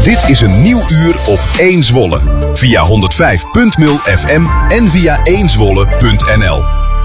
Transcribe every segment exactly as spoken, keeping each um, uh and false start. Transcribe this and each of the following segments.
Dit is een nieuw uur op één Zwolle. Via honderdvijf punt nul F M en via één zwolle punt n l.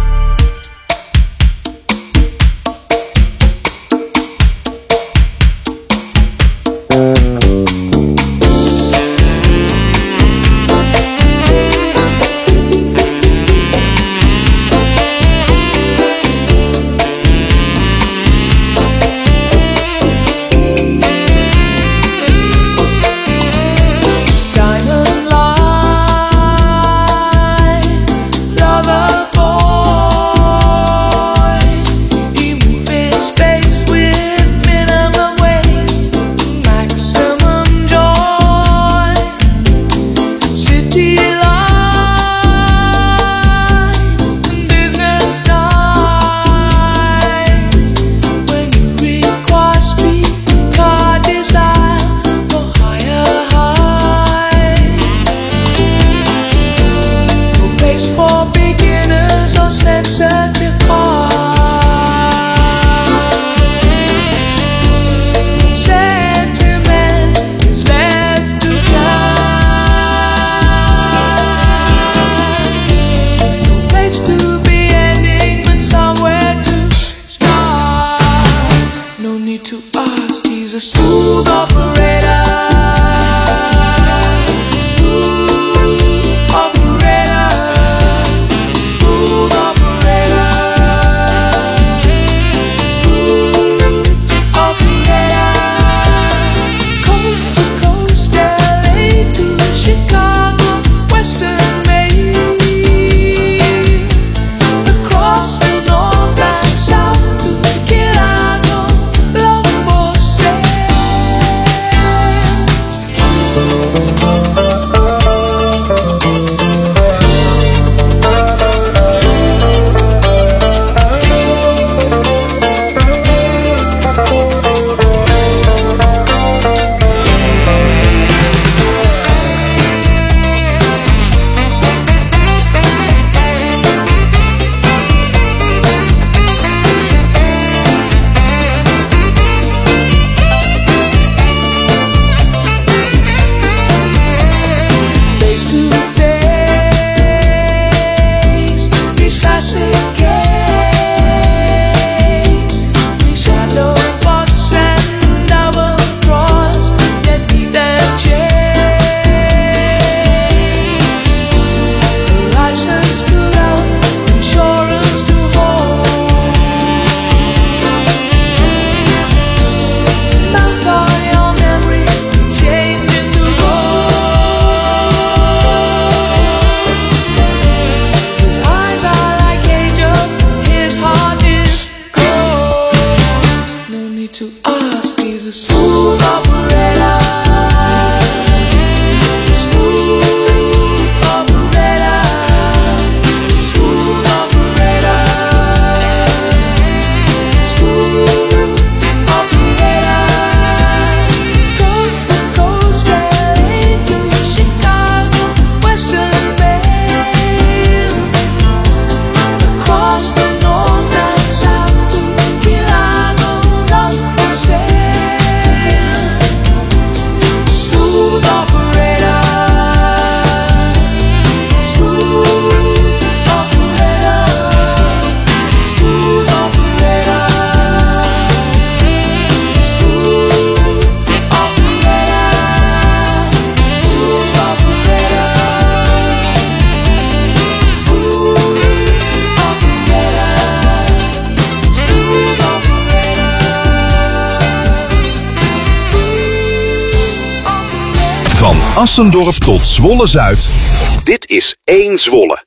Assendorp tot Zwolle-Zuid. Dit is één Zwolle.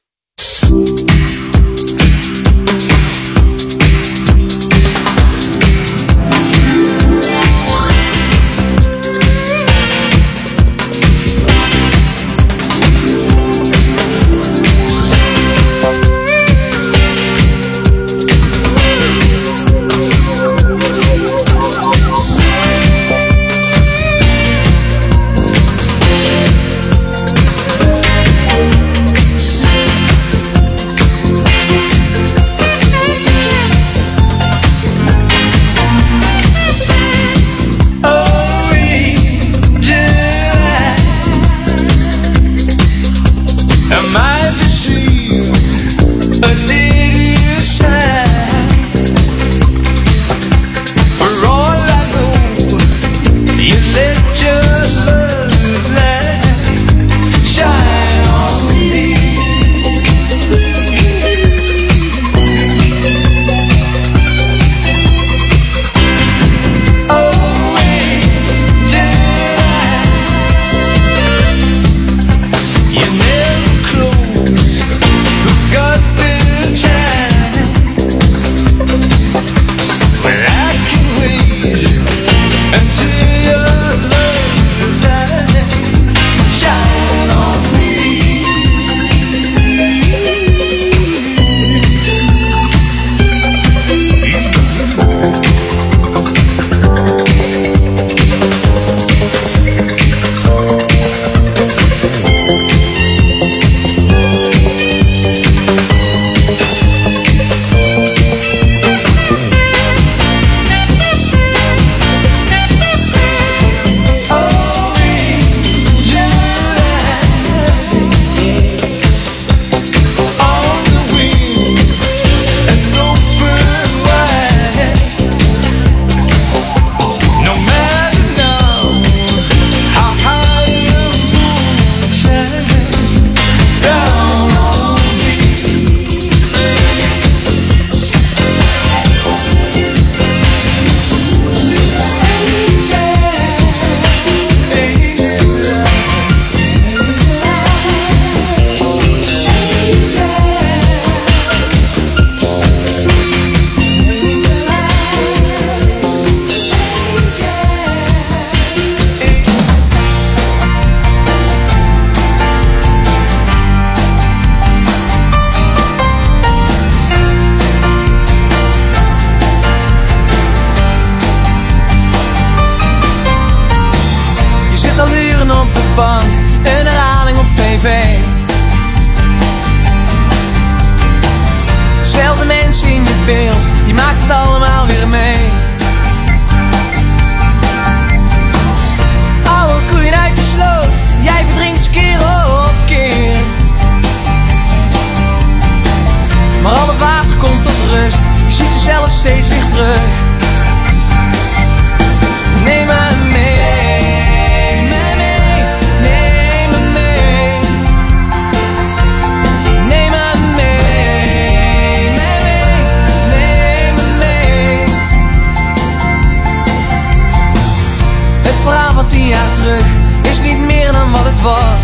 bank, een herhaling op tv. Dezelfde mensen in je beeld, die maakt het allemaal weer mee. Oude koeien uit de sloot, jij verdrinkt keer op keer. Maar alle water komt tot rust, je ziet jezelf steeds weer terug. Neem me mee, neem me mee, neem me mee. Neem me mee, neem me mee. Het verhaal van tien jaar terug is niet meer dan wat het was.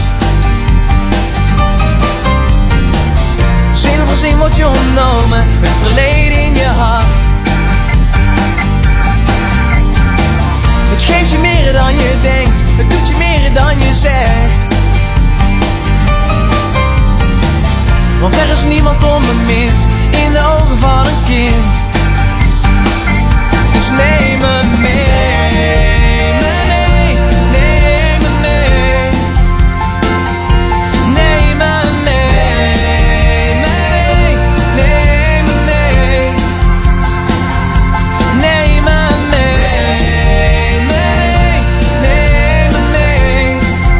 Zin voor zin wordt je ontnomen, het verleden in je hart. Het geeft je meer dan je denkt, het doet je meer dan je zegt. Want er is niemand onbemind in de ogen van een kind. Dus neem me mee, me mee, neem me mee. Neem me mee, me mee, neem me mee. Neem me mee, me mee, neem me mee.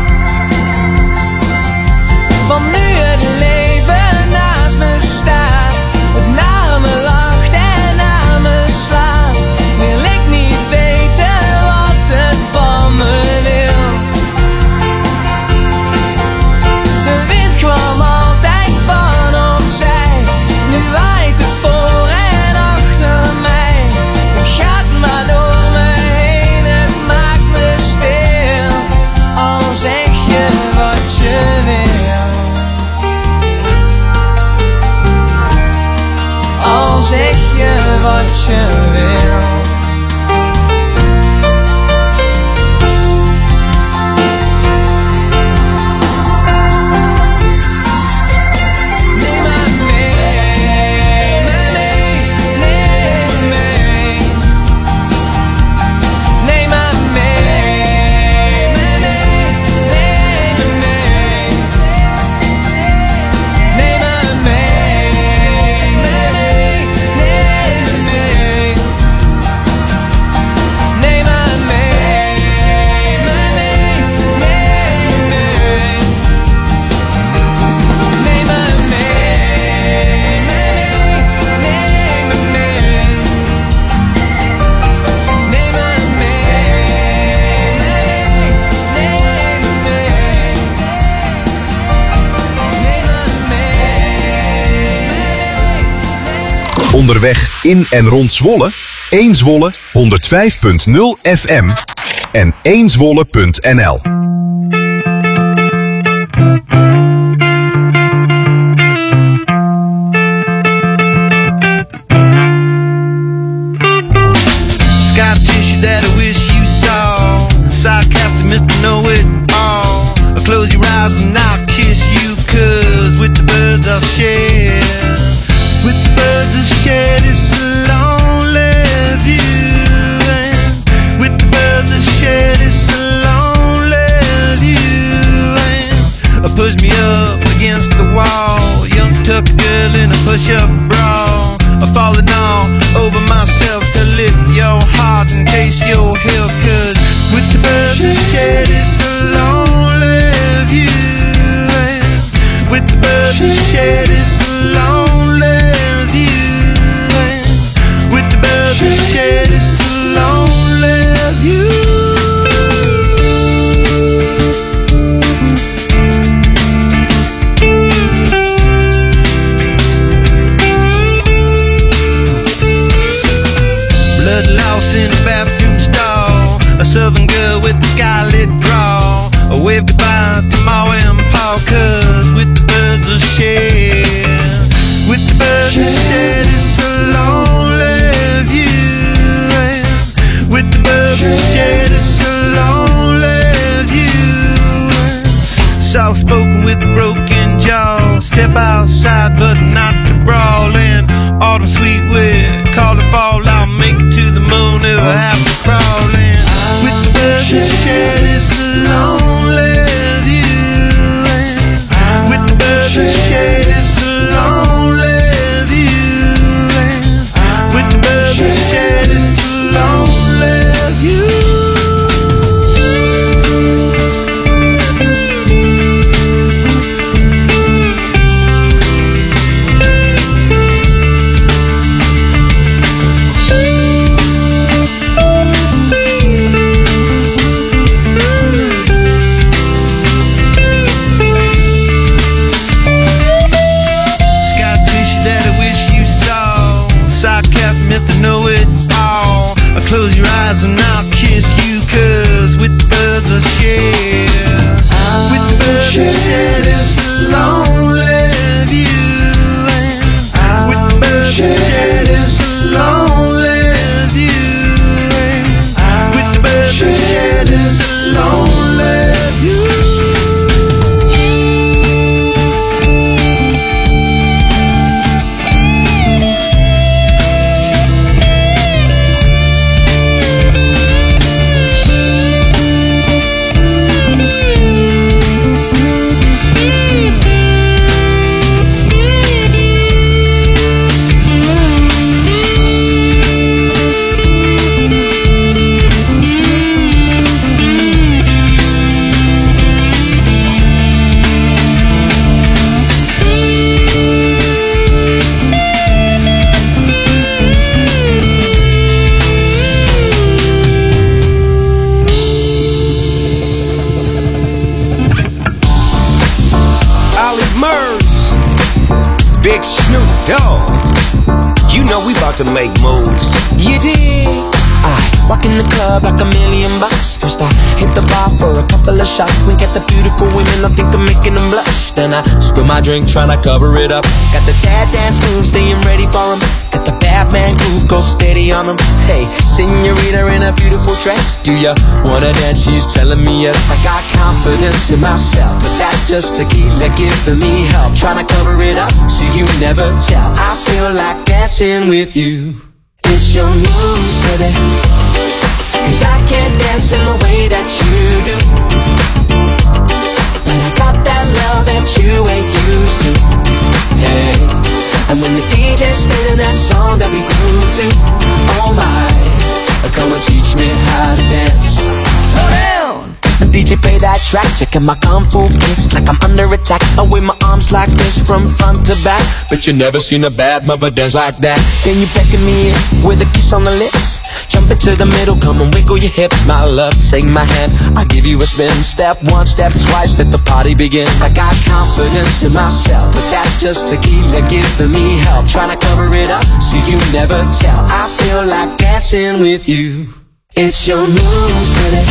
Want nu het leven naast me staat, het naar me lacht en naar me slaat, wil ik niet weten wat het van me wil. De wind kwam altijd van opzij, nu waait het voor en achter mij. Het gaat maar door me heen, het maakt me stil. Al zeg je wat je wil, al zeg je wat je wil. Neem me mee, me mee, neem me mee. Neem me mee, me mee, neem me mee. Neem me mee, me mee, neem me mee. Neem me mee, me mee, neem me mee. Neem me mee, me mee, neem me mee. Neem me mee, me mee, neem me mee. Neem me mee, me mee. Onderweg in en rond Zwolle, één Zwolle honderdvijf punt nul F M en één zwolle punt N L. Sky tissue that I wish you saw. Sock Captain, Mister Know-It-All. I'll close your eyes and I'll kiss you, cause with the birds I'll share. With the birds I'll share this lonely view. And with the birds I'll share this lonely view. And push me up against the wall. Young tuck girl in a push-up bra. I'm falling all over myself to lift your heart and taste your health. Cause with the birds I share this lonely view. And with the birds I share this lonely view. And with the birds I share this lonely view. Blood loss in a bathroom stall. A southern girl with a skylit draw. I wave goodbye to Ma and Pa, cause with the birds I share. With the birds I share this lonely view. And with the birds I share this lonely view. Soft spoken with a broken jaw. Step outside but not to brawl. And autumn sweet wind, call it fall. I'll make it to the moon if I have to crawl in. With the birds I share this lonely Big Snoop Dogg. You know we about to make moves. You dig? I walk in the club like a million bucks. First I hit the bar for a couple of shots. Wink at the beautiful women, I think I'm making them blush. Then I spill my drink trying to cover it up. Got the dad dance moves, staying ready for them. Got the Batman groove, go steady on them. Hey, senorita in a beautiful dress, do ya wanna dance? She's telling me yes. I got confidence in myself, but that's just tequila giving me help. Trying to cover it up so you never tell. I feel like dancing with you. It's your moves, baby, 'cause I can't dance in the way that you do. But I got that love that you ain't used to. Hey, and when the D J's spinning that song that we grew to, oh my, come and teach me how to dance. Slow down. D J play that track, checking my kung fu kicks like I'm under attack. I wave my arms like this from front to back. But you never seen a bad mother dance like that. Then you beckon me in with a kiss on the lips. Jump into the middle, come and wiggle your hips. My love, take my hand, I'll give you a spin. Step one, step twice, let the party begin. I got confidence in myself, but that's just tequila giving me help. Trying to cover it up so you never tell. I feel like dancing with you. It's your moves, baby,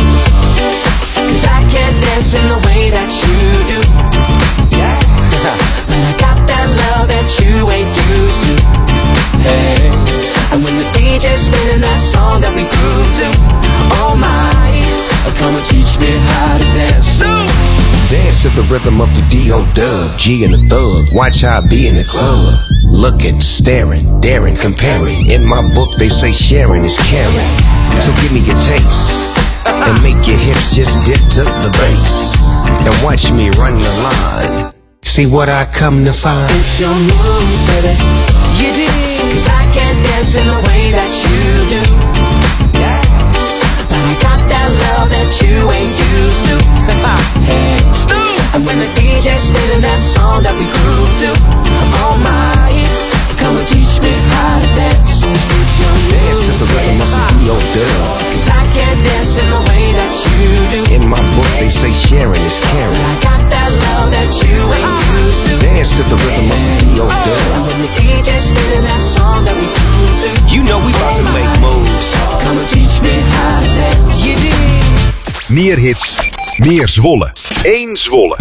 'cause I can't dance in the way that you do. Yeah. But I got that love that you ain't used to. Hey, and when the D J's spinning that song that we grew to, oh my, come and teach me how to dance. Dance to the rhythm of the D O Dub, G and the Thug. Watch how I be in the club. Looking, staring, daring, comparing. In my book they say sharing is caring. So give me your taste and make your hips just dip to the bass. And watch me run the line. See what I come to find. It's your moves, baby. You dig? 'Cause I can't dance in the way that you do. Yeah. But I got that love that you ain't used to. Hey. And when the D J's spinning that song that we grew to, oh my, come and teach me how to dance. It's your Dance to the rhythm of the D O Dub. 'Cause I can't dance in the way that you do. In my book they say sharing is caring. I got that love that you ain't used to. Dance to the rhythm of the D O Dub. And when the D J's spinning that song that we grew to, You know we about to make moves. come and teach me how to dance. You did. Meer hits, meer Zwolle. Eén Zwolle.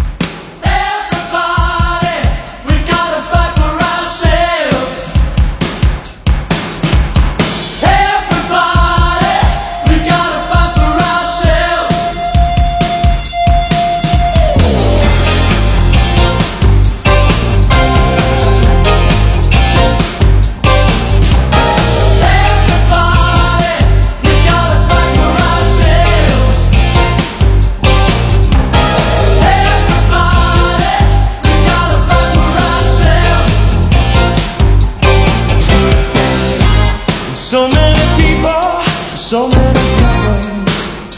So many people, so many problems.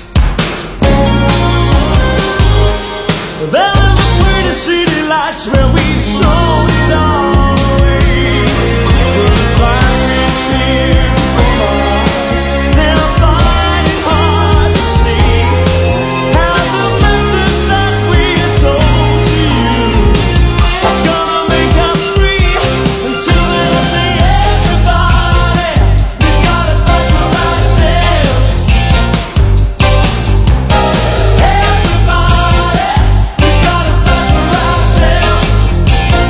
There is a way to see the lights where we showed it all away. The fire's here from us, and I find it hard to see how the methods that we are told to use are gonna make us free until they say everybody. Everybody, we gotta fight for ourselves.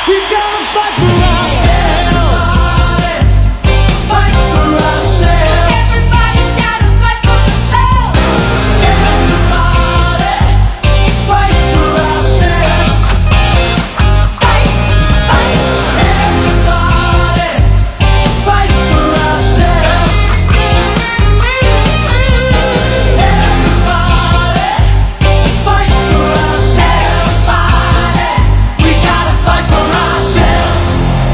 We gotta fight for ourselves. Fight for ourselves. Everybody's gotta fight for themselves. Everybody, fight for ourselves. Fight, fight. Everybody, fight for ourselves. Everybody, fight for ourselves. We gotta fight for ourselves.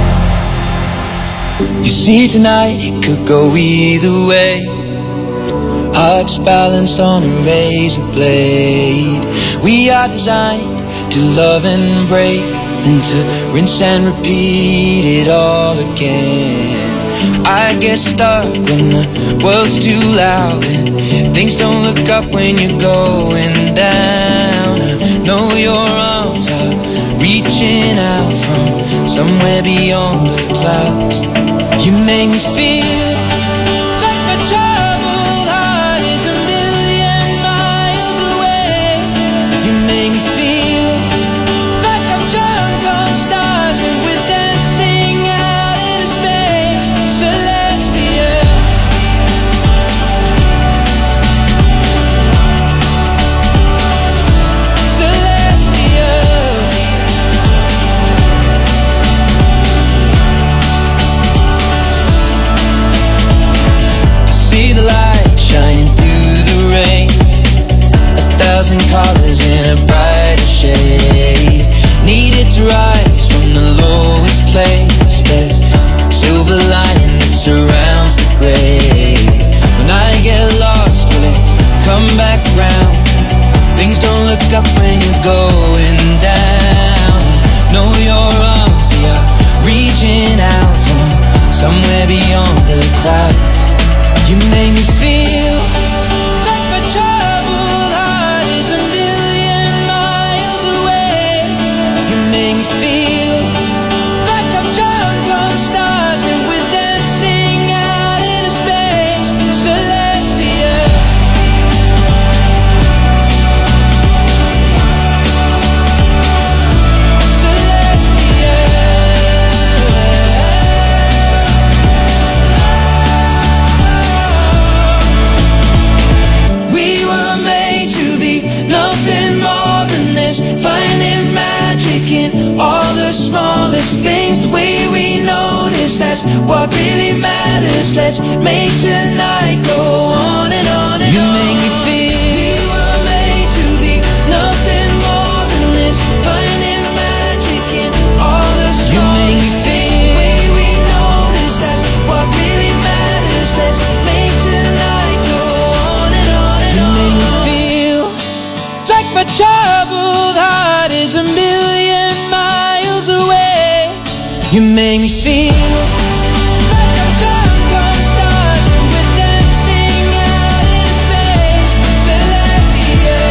You see tonight it could go either way. Hearts balanced on a razor blade. We are designed to love and break, and to rinse and repeat it all again. I get stuck when the world's too loud and things don't look up when you're going down. I know your arms are reaching out from somewhere beyond the clouds. You make me feel like my troubled heart is a million miles away. You make me feel like I'm drunk on stars and we're dancing out into space, celestial. Celestial. See the light shining through the rain, a thousand colors in a brighter shade. Needed to rise from the lowest place. There's silver lining that surrounds the gray. When I get lost, will it come back round? Things don't look up when you're going down. Know your arms, they are reaching out from somewhere beyond the clouds. You make me feel like my troubled heart is a million miles away. You make me feel like I'm drunk on stars and we're dancing out into space, celestial. We were made to be nothing more than this, finding magic in all the smallest things. The way we notice, that's what really matters. Let's make tonight go on and on and on. You make me feel we were made to be nothing more than this, finding magic in all the smallest things. You make me feel the way we notice, that's what really matters. Let's make tonight go on and on and on. You make me feel like my troubled heart is a million miles away. You make me feel like I'm drunk on stars and we're dancing out into space, celestial.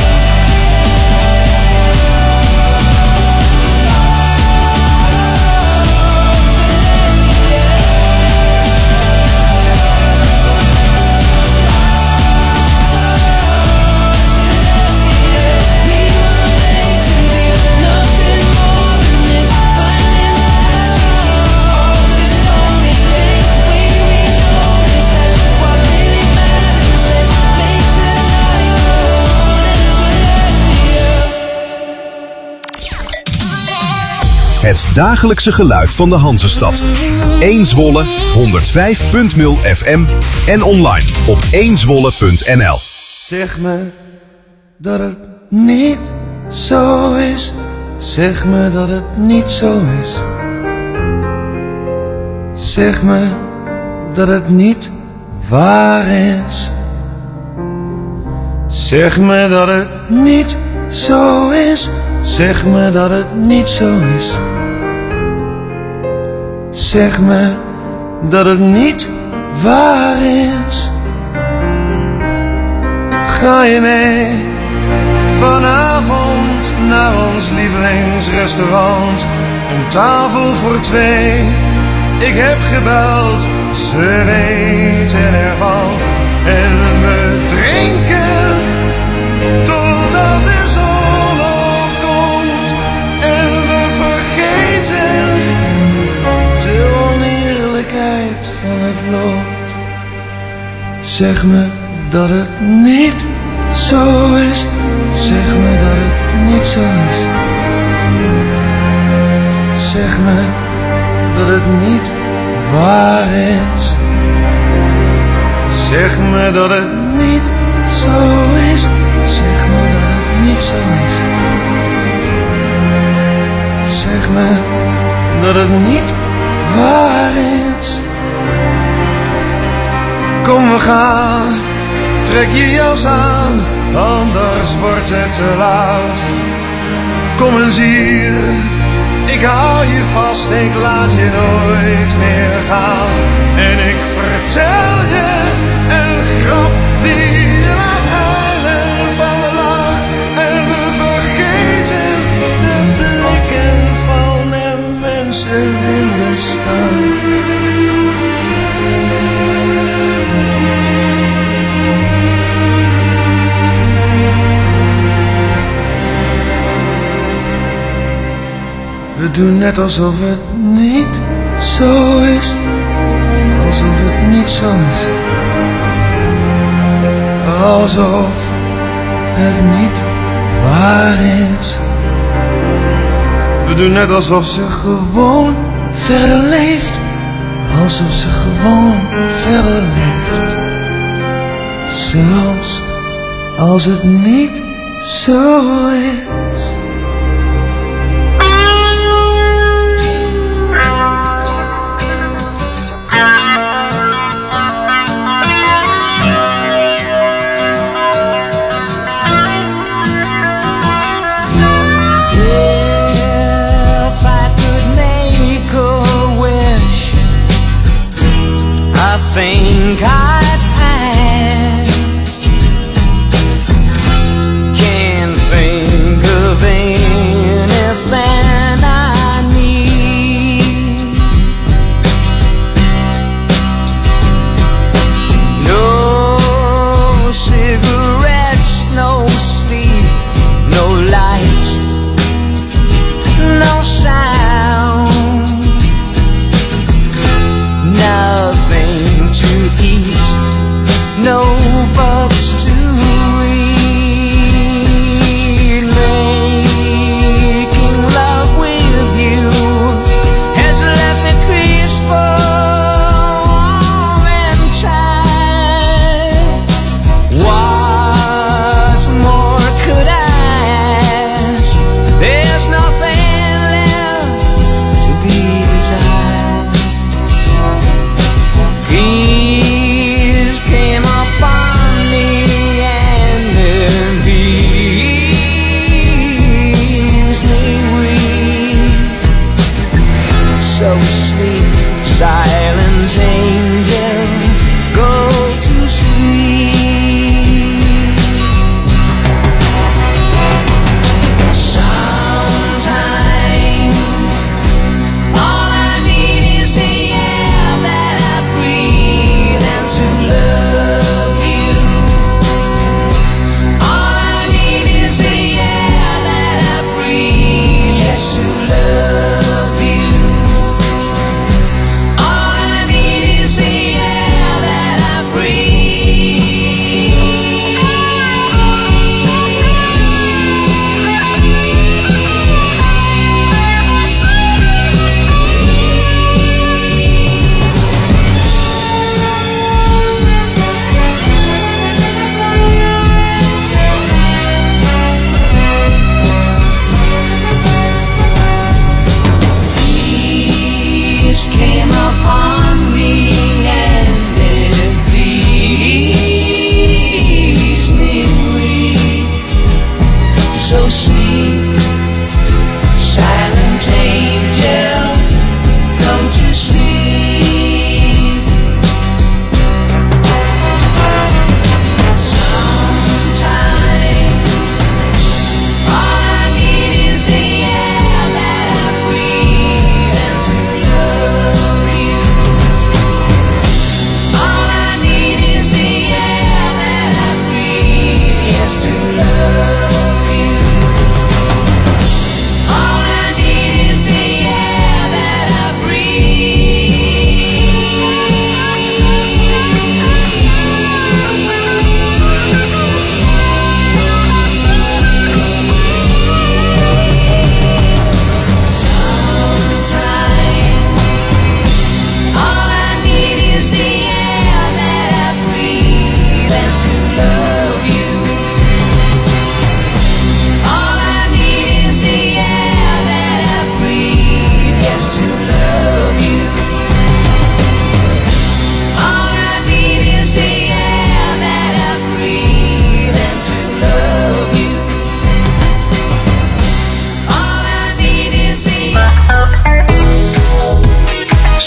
We were made to be nothing more than this, finding magic in all the smallest things. The way we notice, that's what really matters. Let's make tonight go on and celestial. Het dagelijkse geluid van de Hanzestad. één Zwolle, honderd vijf punt nul F M en online op één zwolle punt n l. Zeg me dat het niet zo is. Zeg me dat het niet zo is. Zeg me dat het niet waar is. Zeg me dat het niet zo is. Zeg me dat het niet zo is. Zeg me dat het niet waar is. Ga je mee vanavond naar ons lievelingsrestaurant? Een tafel voor twee. Ik heb gebeld, ze weten ervan. En we drinken totdat de zon opkomt. En we vergeten loopt. Zeg me dat het niet zo is. Zeg me dat het niet zo is. Zeg me dat het niet waar is. Zeg me dat het niet zo is. Zeg me dat het niet zo is. Zeg me dat het niet waar is. Kom, we gaan, trek je jas aan, anders wordt het te laat. Kom eens hier, ik hou je vast, ik laat je nooit meer gaan. En ik vertel je een grap die je laat huilen van de lach. En we vergeten de blikken van de mensen in de stad. We doen net alsof het niet zo is. Alsof het niet zo is. Alsof het niet waar is. We doen net alsof ze gewoon verder leeft. Alsof ze gewoon verder leeft. Zelfs als het niet zo is. Think I'd pass. Can't think of anything I need. No cigarettes, no sleep, no light, no sound, nothing to eat, no books to read. Making love with you has left me peaceful and tired. What more could I ask? There's nothing left to be desired. Peace came upon me and then peace made weak. So sleep, silent angel, go to sleep. Sometimes all I need is the air that I breathe and to love you. All I need is the air that I breathe, yes, to love you. All I need is the air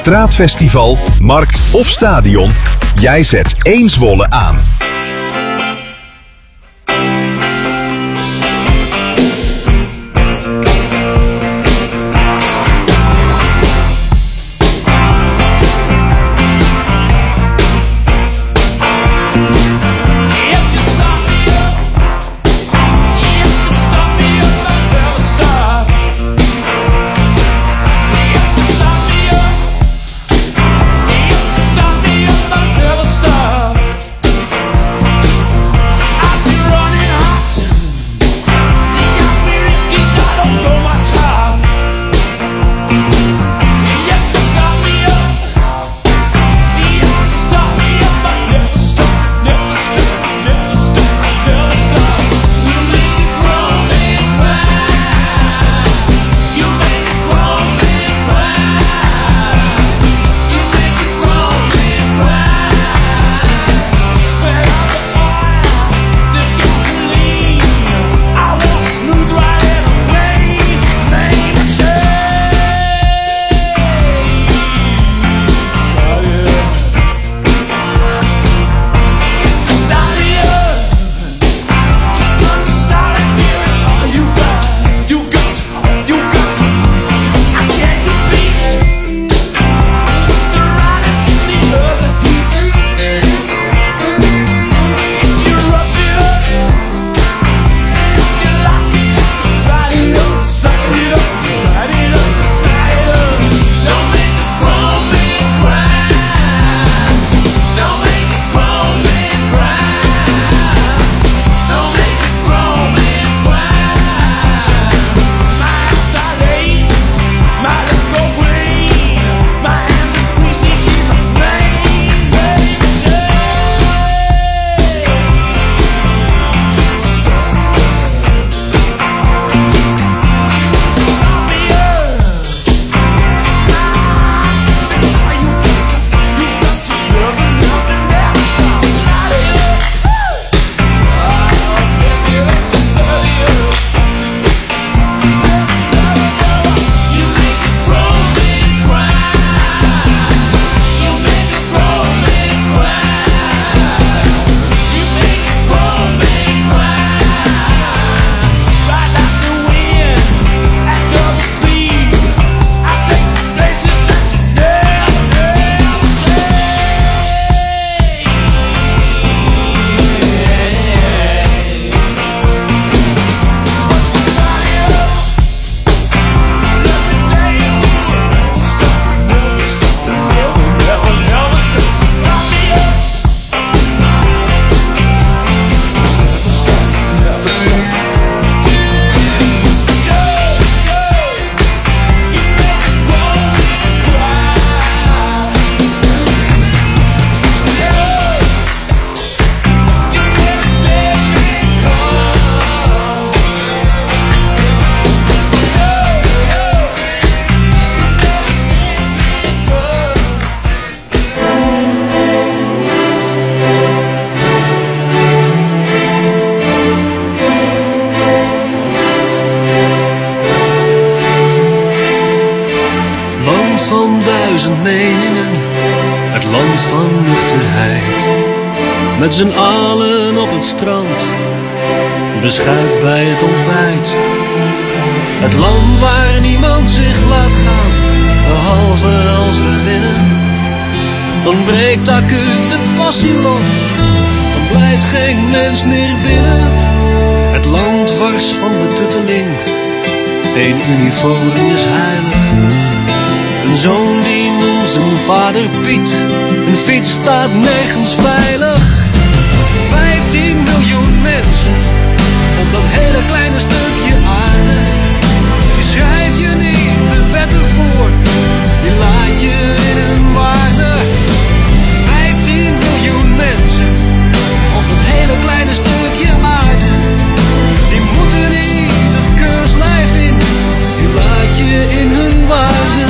straatfestival, markt of stadion, jij zet één Zwolle aan. duizend meningen, het land van nuchterheid. Met z'n allen op het strand, beschuit bij het ontbijt. Het land waar niemand zich laat gaan, behalve als we winnen. Dan breekt acuut de passie los, dan blijft geen mens meer binnen. Het land wars van betutteling, één uniform is heilig. Een zoon die noemt zijn vader Piet, een fiets staat nergens veilig. Vijftien miljoen mensen op dat hele kleine stukje aarde. Die schrijf je niet de wetten voor, die laat je in hun waarde. Vijftien miljoen mensen op dat hele kleine stukje aarde. Die moeten niet het keurslijf in, die laat je in hun waarde.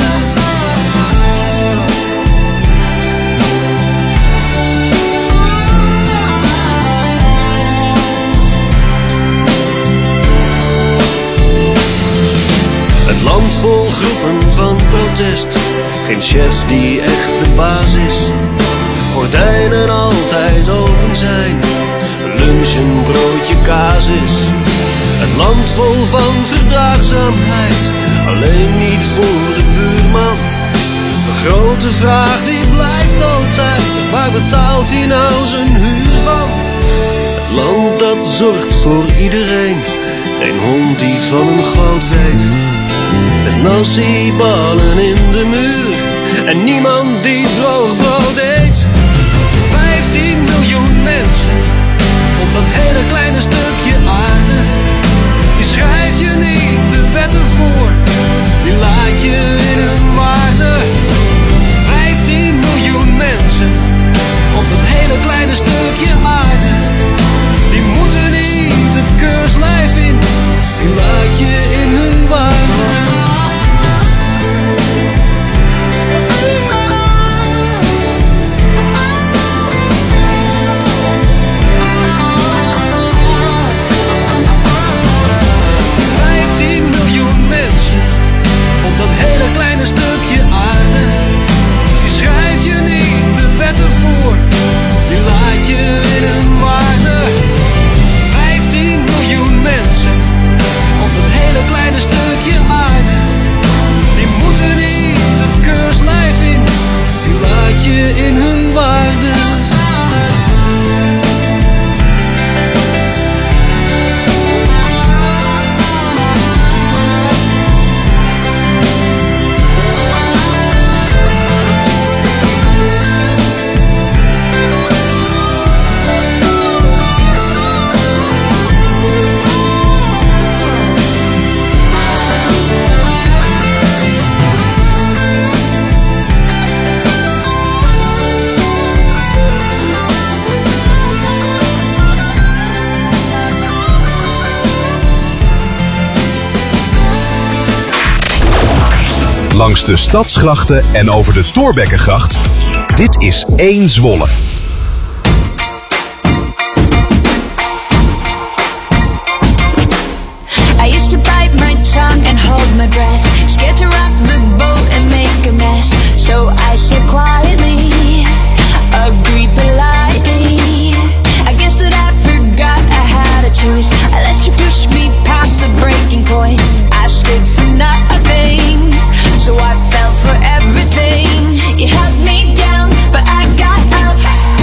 Geen chef die echt de baas is. Gordijnen altijd open zijn. Lunch een broodje kaas is. Het land vol van verdraagzaamheid. Alleen niet voor de buurman. De grote vraag die blijft altijd. Waar betaalt hij nou zijn huur van? Het land dat zorgt voor iedereen. Geen hond die van een goot weet. Met nasi-ballen in de muur. En niemand die droog brood eet. Vijftien miljoen mensen. Op dat hele kleine stukje aarde. Die schrijf je niet de wetten voor. Die laat je in hun waarde. Vijftien miljoen mensen. Op dat hele kleine stukje aarde. Die moeten niet het keurslijf in. Die laat je in hun waarde. Kleine stukje aarde, die schrijf je niet de wetten voor, die laat je in hun waarde. Vijftien miljoen mensen op dat hele kleine stukje aarde, die moeten niet het keurslijf in, die laat je in hun waarde. Langs de stadsgrachten en over de Thorbeckengracht. Dit is één Zwolle. I used to bite my tongue and hold my breath, scared to rock the boat and make a mess. So I said quietly, agreed politely. I guess that I forgot I had a choice. I let you push me past the breaking point. I stood for nothing, so I fell for everything. You held me down, but I got up.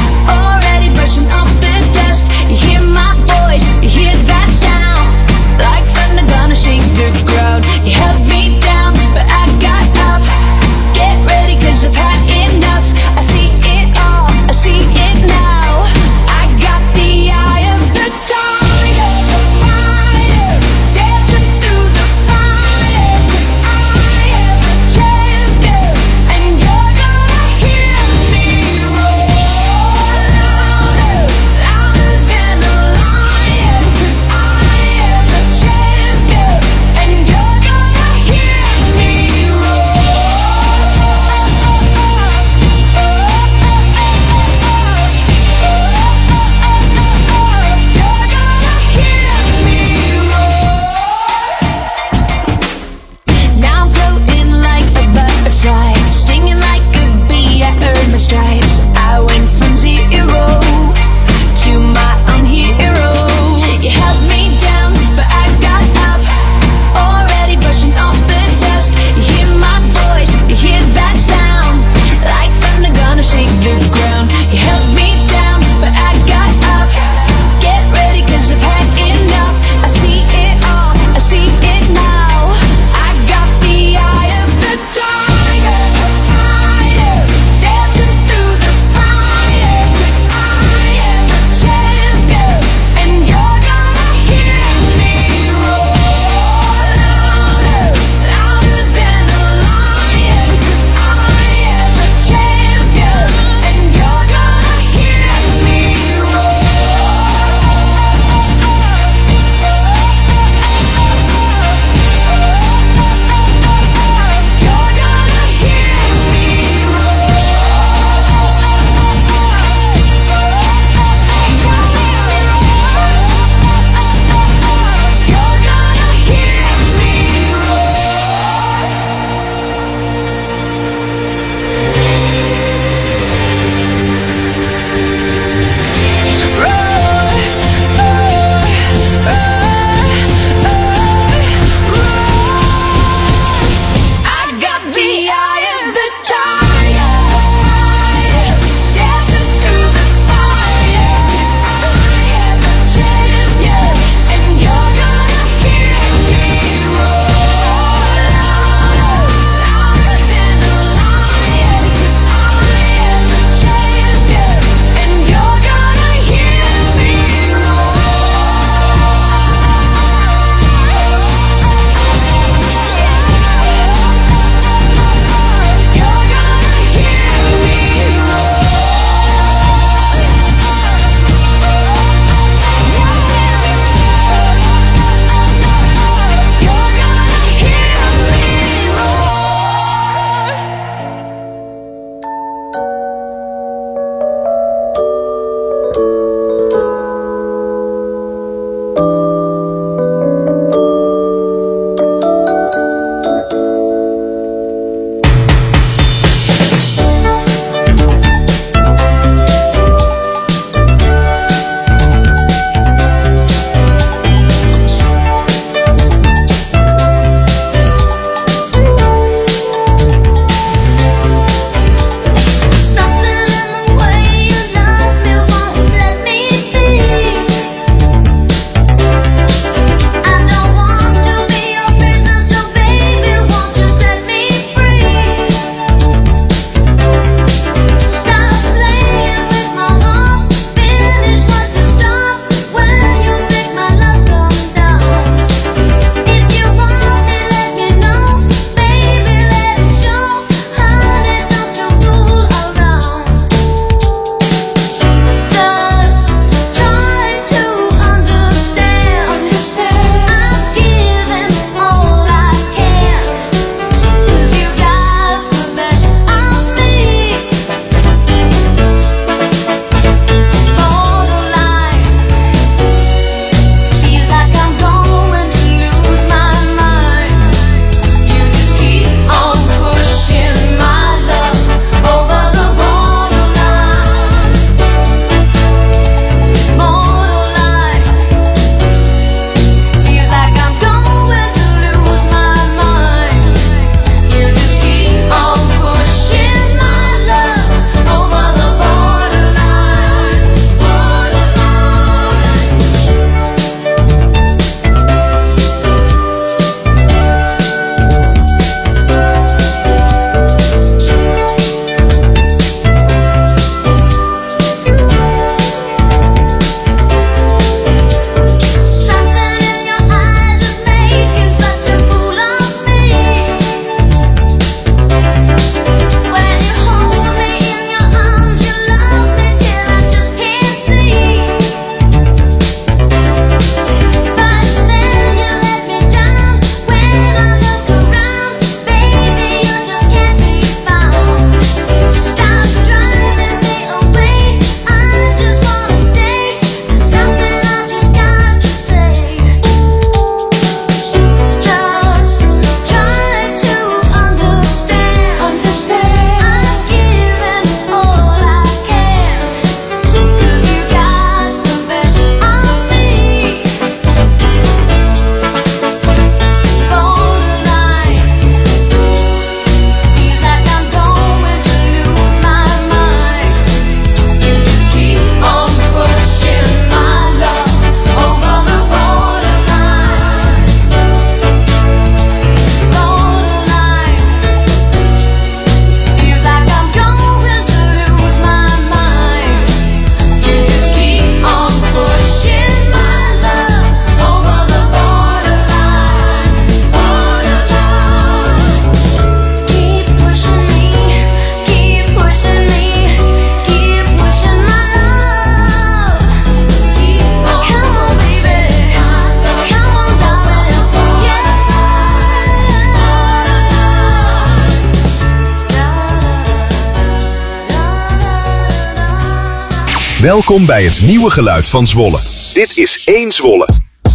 Welkom bij het nieuwe geluid van Zwolle. Dit is één Zwolle.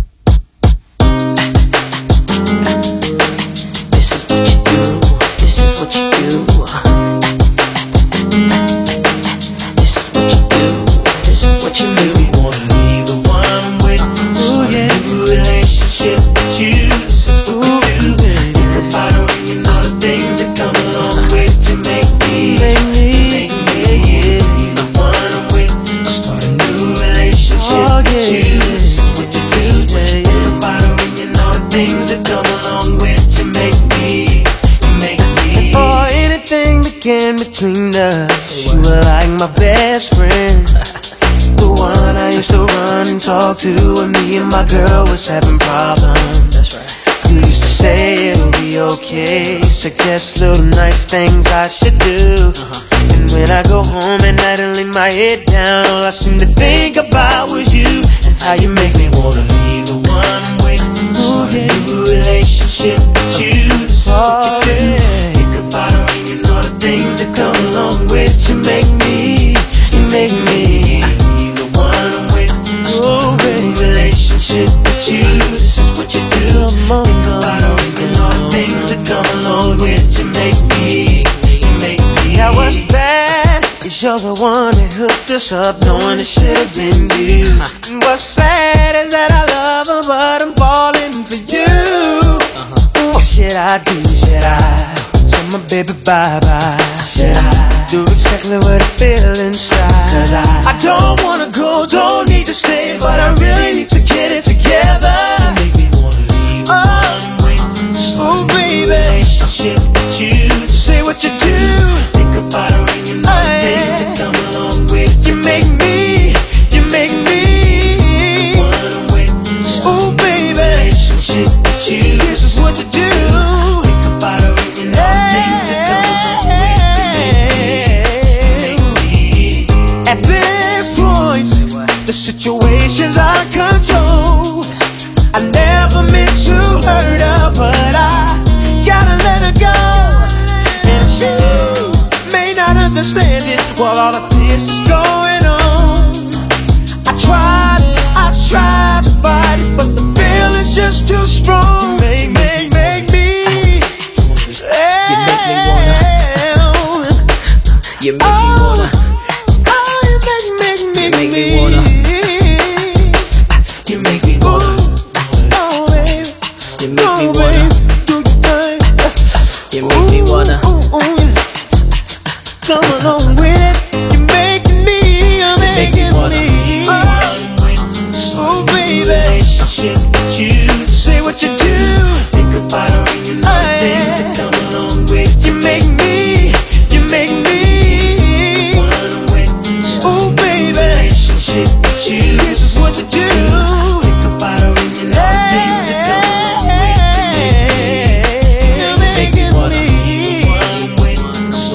Between us, you were like my best friend, the one I used to run and talk to when me and my girl was having problems. That's right. You used to say it'll be okay, suggest little nice things I should do. Uh-huh. And when I go home at night and lay my head down, all I seem to think about was you and how you make me wanna be the one I'm with. Start a new relationship with you. Oh, yeah. Think about her and you know the things that come along with you. Make me, you make me the one I'm with. Oh, baby, relationship with you. This is what you do. Think about her and you know the things that come along with you. Make me, you make me. Now what's bad is you're the one that hooked us up, knowing it should have been you. And what's sad is that I love her, but I'm falling for you. What should I do? Should I tell my baby bye-bye? Should I do exactly what I feel inside? Cause I, I don't wanna go, don't need to stay, but I really need to get it together. You make me wanna leave. Oh, oh baby, relationship with you. Say what you do. Think about her and you know the things that come along with you. Make me, you make me the one I'm with. Oh baby, relationship with you. This is what you do. Think about her and you know the things that come along with you. Make me, make me. At this point, the situation's out of control. I never meant to hurt her, but I gotta let her go. And she may not understand it while all of this is going on. I tried, I tried to fight it, but the feeling's just too strong. Make, make, make me. You make me wanna. You make me wanna. Oh, you make, make, make, make me wanna. You make me wanna. Oh, baby. You make me wanna. You make me wanna. Come along with it. You're making me, you're making me. Oh, baby. Relationship with you. Say what you do. Think about her and you know the things that come along with you. You make me, you make me one I'm with. Oh, baby. Relationship with you. This is what you do. Think about her and you know the things that come along with you. You make me, you make me one I'm with.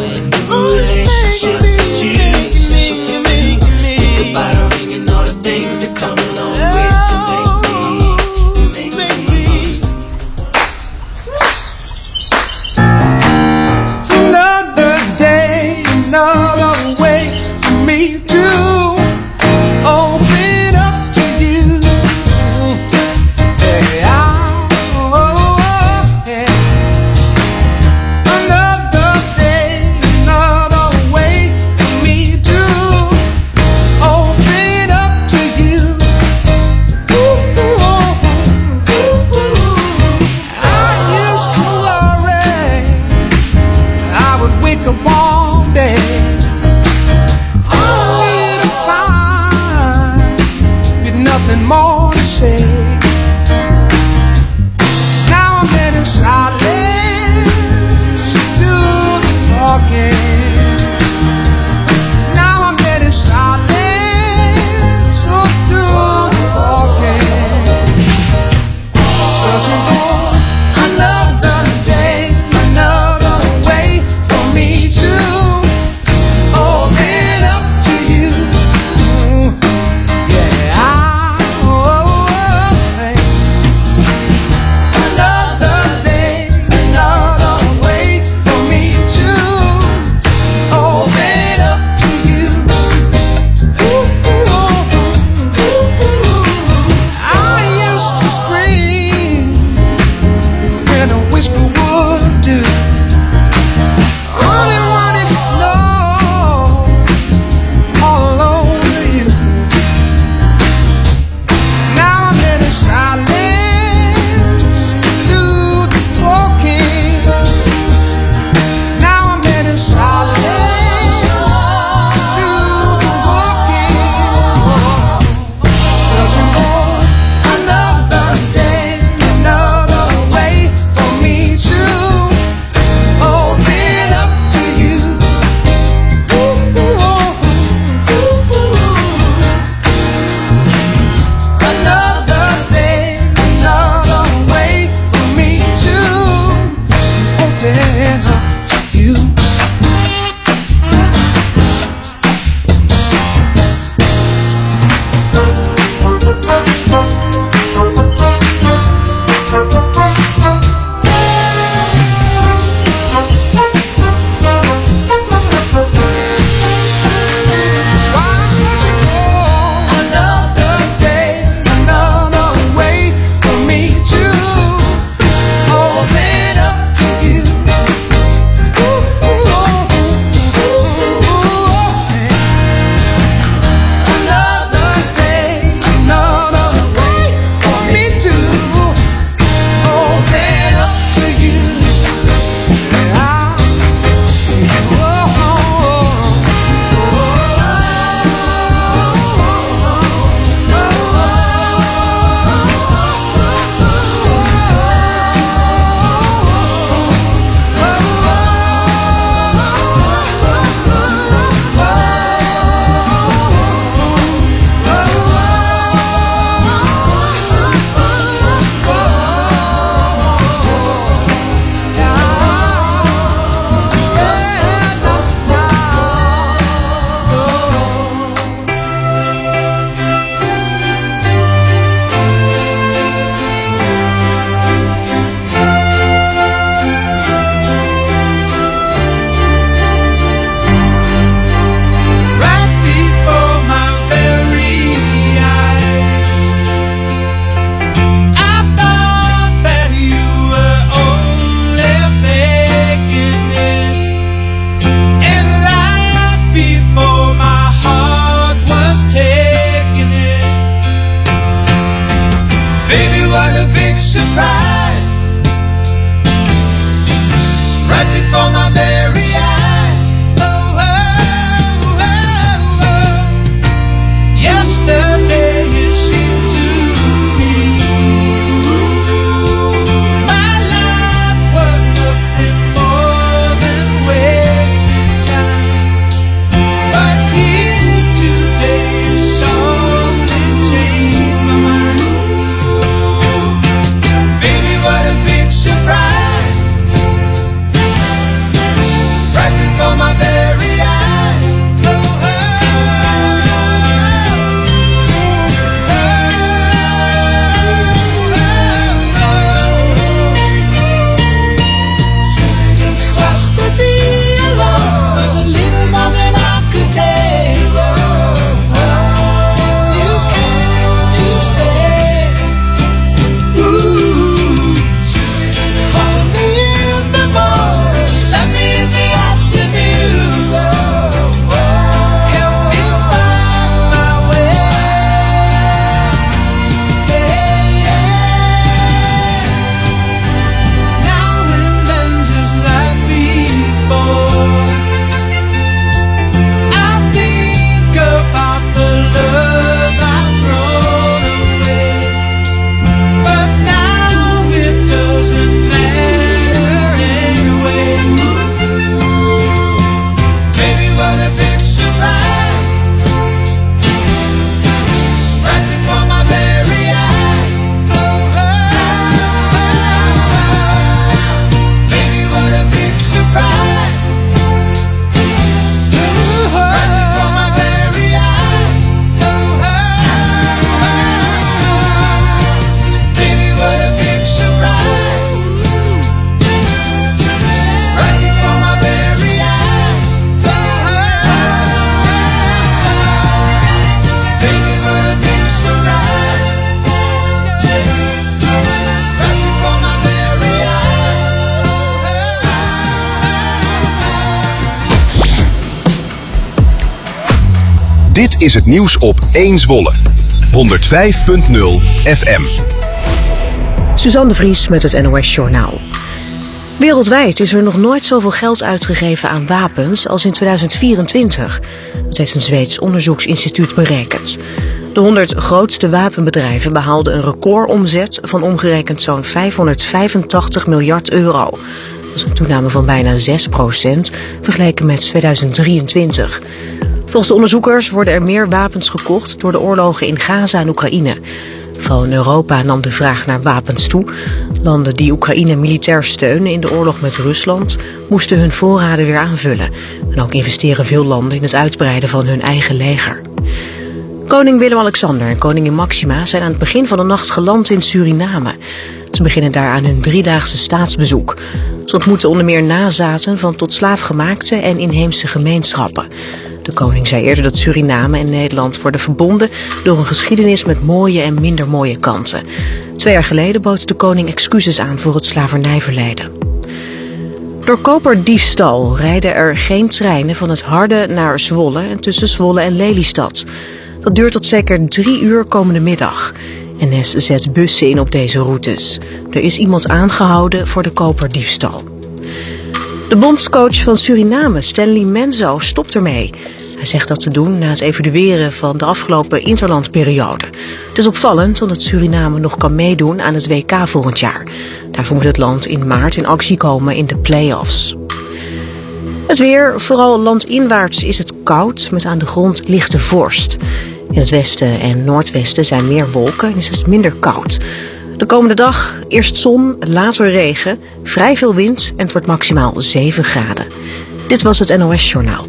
Dit is het nieuws op één Zwolle. honderd vijf punt nul F M. Suzanne de Vries met het N O S Journaal. Wereldwijd is er nog nooit zoveel geld uitgegeven aan wapens als in tweeduizend vierentwintig. Dat heeft een Zweeds onderzoeksinstituut berekend. De honderd grootste wapenbedrijven behaalden een recordomzet van omgerekend zo'n vijfhonderdvijfentachtig miljard euro. Dat is een toename van bijna zes procent vergeleken met tweeduizend drieëntwintig. Volgens de onderzoekers worden er meer wapens gekocht door de oorlogen in Gaza en Oekraïne. Vooral in Europa nam de vraag naar wapens toe. Landen die Oekraïne militair steunen in de oorlog met Rusland moesten hun voorraden weer aanvullen. En ook investeren veel landen in het uitbreiden van hun eigen leger. Koning Willem-Alexander en koningin Maxima zijn aan het begin van de nacht geland in Suriname. Ze beginnen daar aan hun driedaagse staatsbezoek. Ze ontmoeten onder meer nazaten van tot slaafgemaakte en inheemse gemeenschappen. De koning zei eerder dat Suriname en Nederland worden verbonden door een geschiedenis met mooie en minder mooie kanten. Twee jaar geleden bood de koning excuses aan voor het slavernijverleden. Door koperdiefstal rijden er geen treinen van het Harde naar Zwolle en tussen Zwolle en Lelystad. Dat duurt tot zeker drie uur komende middag. N S zet bussen in op deze routes. Er is iemand aangehouden voor de koperdiefstal. De bondscoach van Suriname, Stanley Menzo, stopt ermee. Hij zegt dat te doen na het evalueren van de afgelopen interlandperiode. Het is opvallend omdat Suriname nog kan meedoen aan het W K volgend jaar. Daarvoor moet het land in maart in actie komen in de play-offs. Het weer, vooral landinwaarts is het koud met aan de grond lichte vorst. In het westen en noordwesten zijn meer wolken en is het minder koud. De komende dag eerst zon, later regen, vrij veel wind en het wordt maximaal zeven graden. Dit was het N O S Journaal.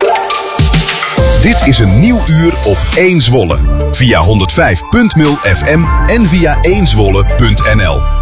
Dit is een nieuw uur op één Zwolle. Via honderd vijf punt nul F M en via één zwolle punt n l.